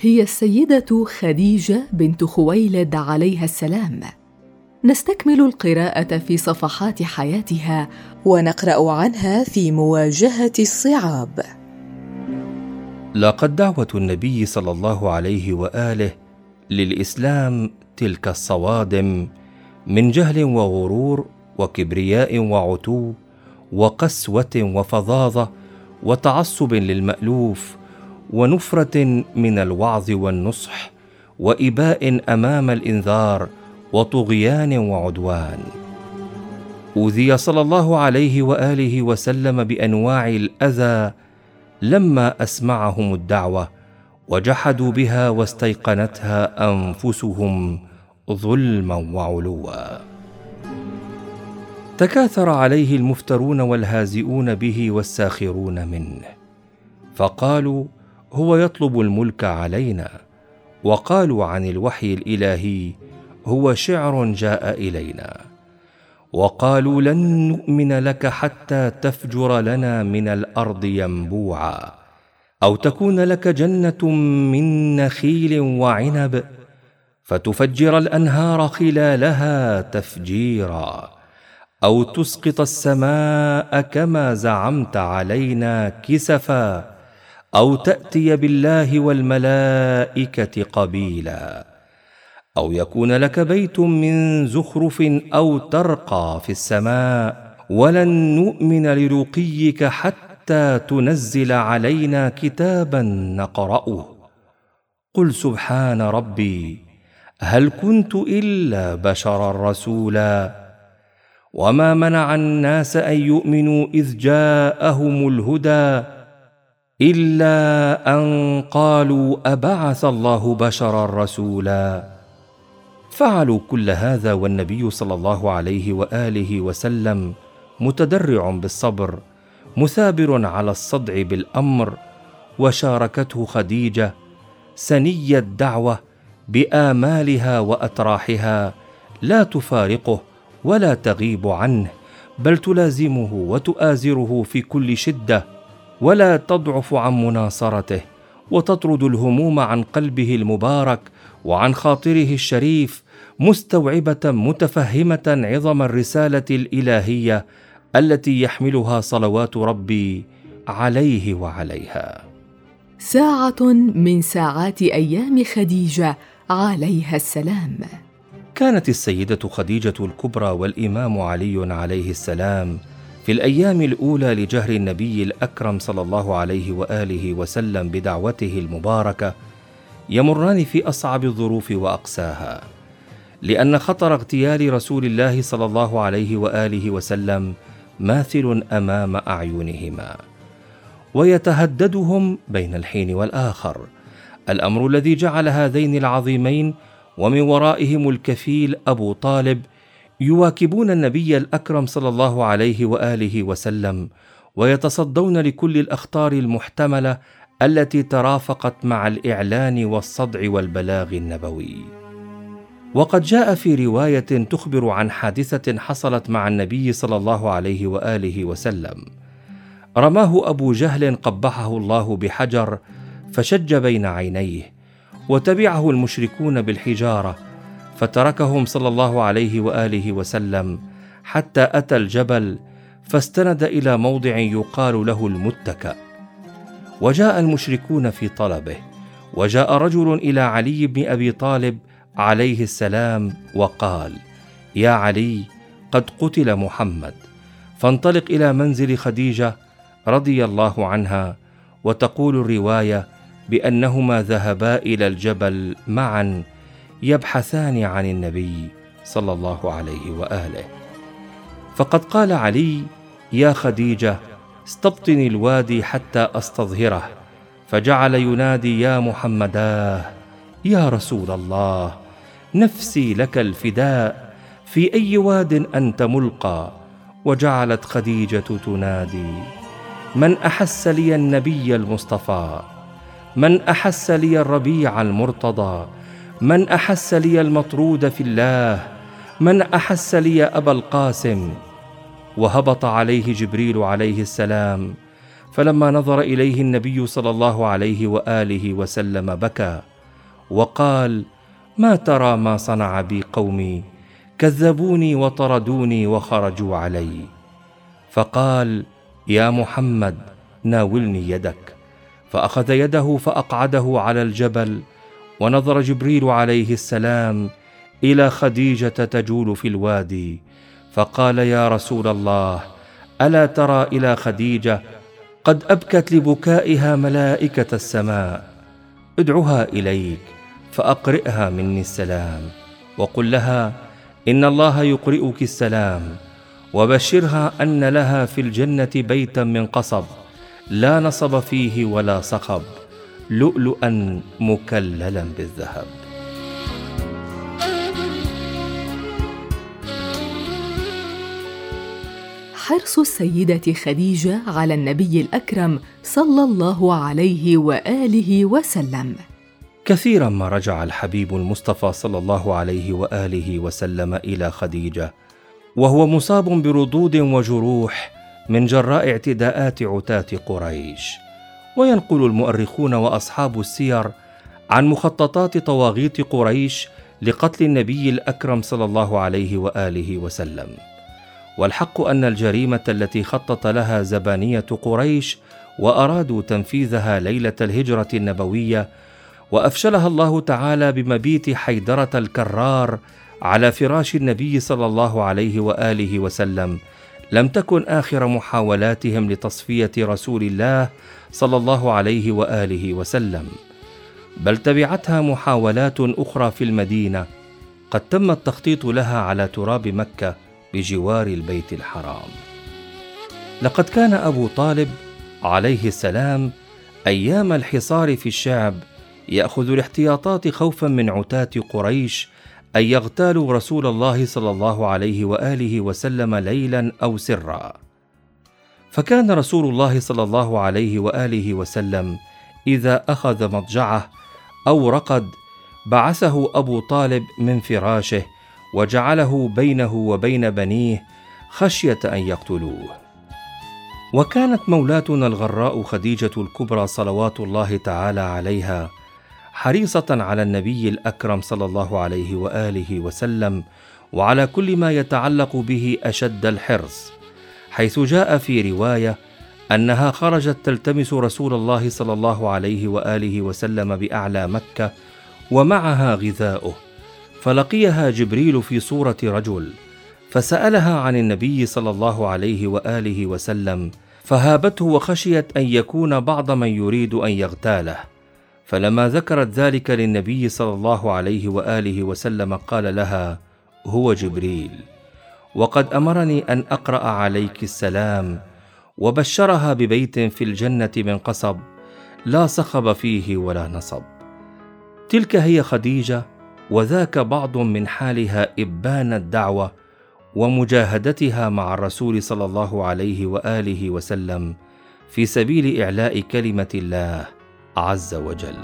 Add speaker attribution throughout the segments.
Speaker 1: هي السيدة خديجة بنت خويلد عليها السلام. نستكمل القراءة في صفحات حياتها ونقرأ عنها في مواجهة الصعاب.
Speaker 2: لقد دعوة النبي صلى الله عليه وآله للإسلام تلك الصوادم من جهل وغرور وكبرياء وعتو وقسوة وفظاظة وتعصب للمألوف ونفرة من الوعظ والنصح وإباء أمام الإنذار وطغيان وعدوان. أوذي صلى الله عليه وآله وسلم بأنواع الأذى لما أسمعهم الدعوة وجحدوا بها واستيقنتها أنفسهم ظلما وعلوا. تكاثر عليه المفترون والهازئون به والساخرون منه، فقالوا هو يطلب الملك علينا، وقالوا عن الوحي الإلهي هو شعر جاء إلينا، وقالوا لن نؤمن لك حتى تفجر لنا من الأرض ينبوعا أو تكون لك جنة من نخيل وعنب فتفجر الأنهار خلالها تفجيرا أو تسقط السماء كما زعمت علينا كسفا أو تأتي بالله والملائكة قبيلا أو يكون لك بيت من زخرف أو ترقى في السماء ولن نؤمن لرقيك حتى تنزل علينا كتابا نقرأه. قل سبحان ربي هل كنت إلا بشرا رسولا وما منع الناس أن يؤمنوا إذ جاءهم الهدى إلا أن قالوا أبعث الله بشرا رسولا. فعلوا كل هذا والنبي صلى الله عليه وآله وسلم متدرع بالصبر مثابر على الصدع بالأمر، وشاركته خديجة سني الدعوة بآمالها وأتراحها لا تفارقه ولا تغيب عنه، بل تلازمه وتؤازره في كل شدة ولا تضعف عن مناصرته، وتطرد الهموم عن قلبه المبارك وعن خاطره الشريف، مستوعبة متفهمة عظم الرسالة الإلهية التي يحملها صلوات ربي عليه وعليها.
Speaker 1: ساعة من ساعات أيام خديجة عليها السلام.
Speaker 2: كانت السيدة خديجة الكبرى والإمام علي عليه السلام في الأيام الأولى لجهر النبي الأكرم صلى الله عليه وآله وسلم بدعوته المباركة يمران في أصعب الظروف وأقساها، لأن خطر اغتيال رسول الله صلى الله عليه وآله وسلم ماثل أمام أعينهما ويتهددهم بين الحين والآخر، الأمر الذي جعل هذين العظيمين ومن ورائهم الكفيل أبو طالب يواكبون النبي الأكرم صلى الله عليه وآله وسلم ويتصدون لكل الأخطار المحتملة التي ترافقت مع الإعلان والصدع والبلاغ النبوي. وقد جاء في رواية تخبر عن حادثة حصلت مع النبي صلى الله عليه وآله وسلم. رماه أبو جهل قبحه الله بحجر فشج بين عينيه، وتبعه المشركون بالحجارة، فتركهم صلى الله عليه وآله وسلم حتى أتى الجبل فاستند إلى موضع يقال له المتكأ، وجاء المشركون في طلبه، وجاء رجل إلى علي بن أبي طالب عليه السلام وقال: يا علي، قد قتل محمد، فانطلق إلى منزل خديجة رضي الله عنها. وتقول الرواية بأنهما ذهبا إلى الجبل معا يبحثان عن النبي صلى الله عليه وآله. فقد قال علي: يا خديجة، استبطني الوادي حتى أستظهره، فجعل ينادي: يا محمداه، يا رسول الله، نفسي لك الفداء، في أي واد أنت ملقى. وجعلت خديجة تنادي: من أحس لي النبي المصطفى، من أحس لي الربيع المرتضى، من أحس لي المطرود في الله، من أحس لي أبا القاسم. وهبط عليه جبريل عليه السلام، فلما نظر إليه النبي صلى الله عليه وآله وسلم بكى وقال: ما ترى ما صنع بي قومي؟ كذبوني وطردوني وخرجوا علي. فقال: يا محمد، ناولني يدك. فأخذ يده فأقعده على الجبل، ونظر جبريل عليه السلام إلى خديجة تجول في الوادي، فقال: يا رسول الله، ألا ترى إلى خديجة قد أبكت لبكائها ملائكة السماء؟ ادعها إليك فأقرئها مني السلام، وقل لها إن الله يقرئك السلام، وبشرها أن لها في الجنة بيتا من قصب لا نصب فيه ولا صخب، لؤلؤا مكللا بالذهب.
Speaker 1: حرص السيدة خديجة على النبي الأكرم صلى الله عليه وآله وسلم.
Speaker 2: كثيرا ما رجع الحبيب المصطفى صلى الله عليه وآله وسلم إلى خديجة وهو مصاب بردود وجروح من جراء اعتداءات عتاة قريش. وينقل المؤرخون وأصحاب السير عن مخططات طواغيت قريش لقتل النبي الأكرم صلى الله عليه وآله وسلم. والحق أن الجريمة التي خطط لها زبانية قريش وأرادوا تنفيذها ليلة الهجرة النبوية، وأفشلها الله تعالى بمبيت حيدرة الكرار على فراش النبي صلى الله عليه وآله وسلم، لم تكن آخر محاولاتهم لتصفية رسول الله صلى الله عليه وآله وسلم، بل تبعتها محاولات أخرى في المدينة قد تم التخطيط لها على تراب مكة بجوار البيت الحرام. لقد كان أبو طالب عليه السلام أيام الحصار في الشعب يأخذ الاحتياطات خوفا من عتاة قريش أن يغتالوا رسول الله صلى الله عليه وآله وسلم ليلا أو سرا. فكان رسول الله صلى الله عليه وآله وسلم إذا أخذ مضجعه أو رقد بعثه أبو طالب من فراشه وجعله بينه وبين بنيه خشية أن يقتلوه. وكانت مولاتنا الغراء خديجة الكبرى صلوات الله تعالى عليها حريصة على النبي الأكرم صلى الله عليه وآله وسلم وعلى كل ما يتعلق به أشد الحرص، حيث جاء في رواية أنها خرجت تلتمس رسول الله صلى الله عليه وآله وسلم بأعلى مكة ومعها غذاؤه، فلقيها جبريل في صورة رجل فسألها عن النبي صلى الله عليه وآله وسلم، فهابته وخشيت أن يكون بعض من يريد أن يغتاله. فلما ذكرت ذلك للنبي صلى الله عليه وآله وسلم قال لها: هو جبريل، وقد أمرني أن أقرأ عليك السلام، وبشرها ببيت في الجنة من قصب لا صخب فيه ولا نصب. تلك هي خديجة، وذاك بعض من حالها إبان الدعوة ومجاهدتها مع الرسول صلى الله عليه وآله وسلم في سبيل إعلاء كلمة الله عز وجل.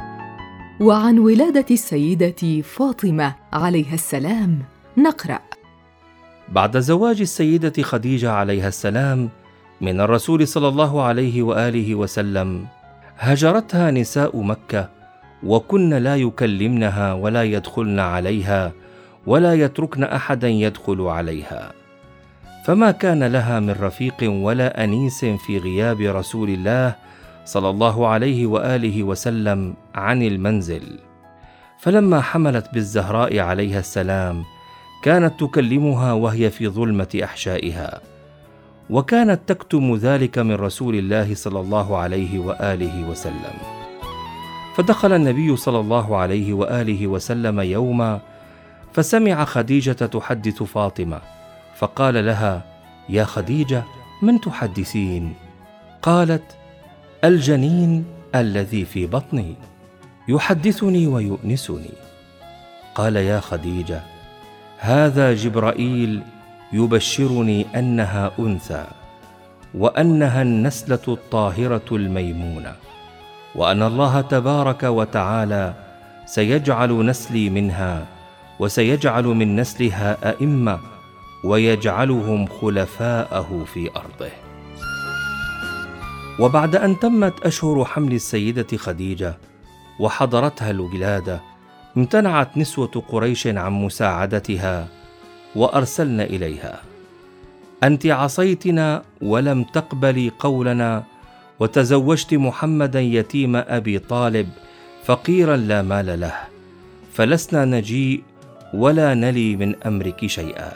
Speaker 1: وعن ولادة السيدة فاطمة عليها السلام نقرأ:
Speaker 2: بعد زواج السيدة خديجة عليها السلام من الرسول صلى الله عليه وآله وسلم، هجرتها نساء مكة، وكن لا يكلمنها ولا يدخلن عليها ولا يتركن أحدا يدخل عليها، فما كان لها من رفيق ولا أنيس في غياب رسول الله صلى الله عليه وآله وسلم عن المنزل. فلما حملت بالزهراء عليها السلام كانت تكلمها وهي في ظلمة أحشائها، وكانت تكتم ذلك من رسول الله صلى الله عليه وآله وسلم. فدخل النبي صلى الله عليه وآله وسلم يوما فسمع خديجة تحدث فاطمة، فقال لها: يا خديجة، من تحدثين؟ قالت: الجنين الذي في بطني يحدثني ويؤنسني. قال: يا خديجة، هذا جبرائيل يبشرني أنها أنثى، وأنها النسلة الطاهرة الميمونة، وأن الله تبارك وتعالى سيجعل نسلي منها، وسيجعل من نسلها أئمة، ويجعلهم خلفاءه في أرضه. وبعد أن تمت أشهر حمل السيدة خديجة، وحضرتها الولادة، امتنعت نسوة قريش عن مساعدتها وأرسلن إليها: أنت عصيتنا ولم تقبلي قولنا، وتزوجت محمدا يتيم أبي طالب فقيرا لا مال له، فلسنا نجيء ولا نلي من أمرك شيئا.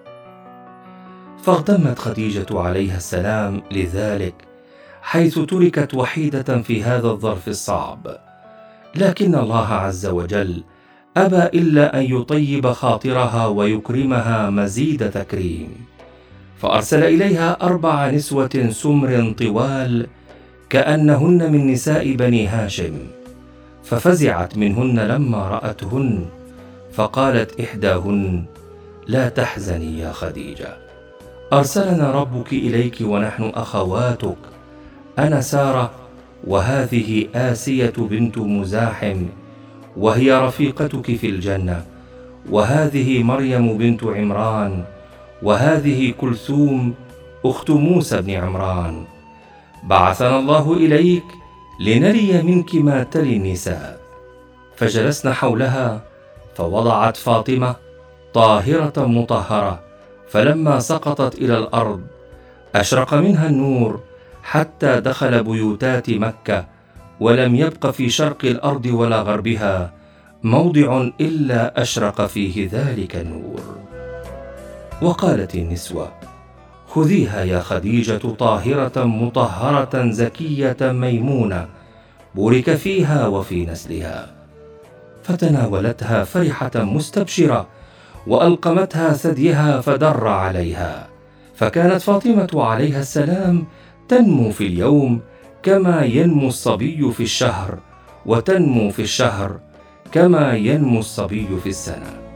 Speaker 2: فاغتمت خديجة عليها السلام لذلك، حيث تركت وحيدة في هذا الظرف الصعب، لكن الله عز وجل أبى إلا أن يطيب خاطرها ويكرمها مزيد تكريم، فأرسل إليها 4 نسوة سمر طوال كأنهن من نساء بني هاشم، ففزعت منهن لما رأتهن، فقالت إحداهن: لا تحزني يا خديجة، أرسلنا ربك إليك ونحن أخواتك، أنا سارة، وهذه آسية بنت مزاحم وهي رفيقتك في الجنة، وهذه مريم بنت عمران، وهذه كلثوم أخت موسى بن عمران. بعثنا الله إليك لنري منك ما تلي النساء. فجلسنا حولها، فوضعت فاطمة طاهرة مطهرة، فلما سقطت إلى الأرض أشرق منها النور حتى دخل بيوتات مكة، ولم يبق في شرق الأرض ولا غربها موضع إلا أشرق فيه ذلك النور. وقالت النسوة: خذيها يا خديجة طاهرة مطهرة زكية ميمونة، بورك فيها وفي نسلها. فتناولتها فرحة مستبشرة، وألقمتها ثديها فدر عليها، فكانت فاطمة عليها السلام تنمو في اليوم كما ينمو الصبي في الشهر، وتنمو في الشهر كما ينمو الصبي في السنة.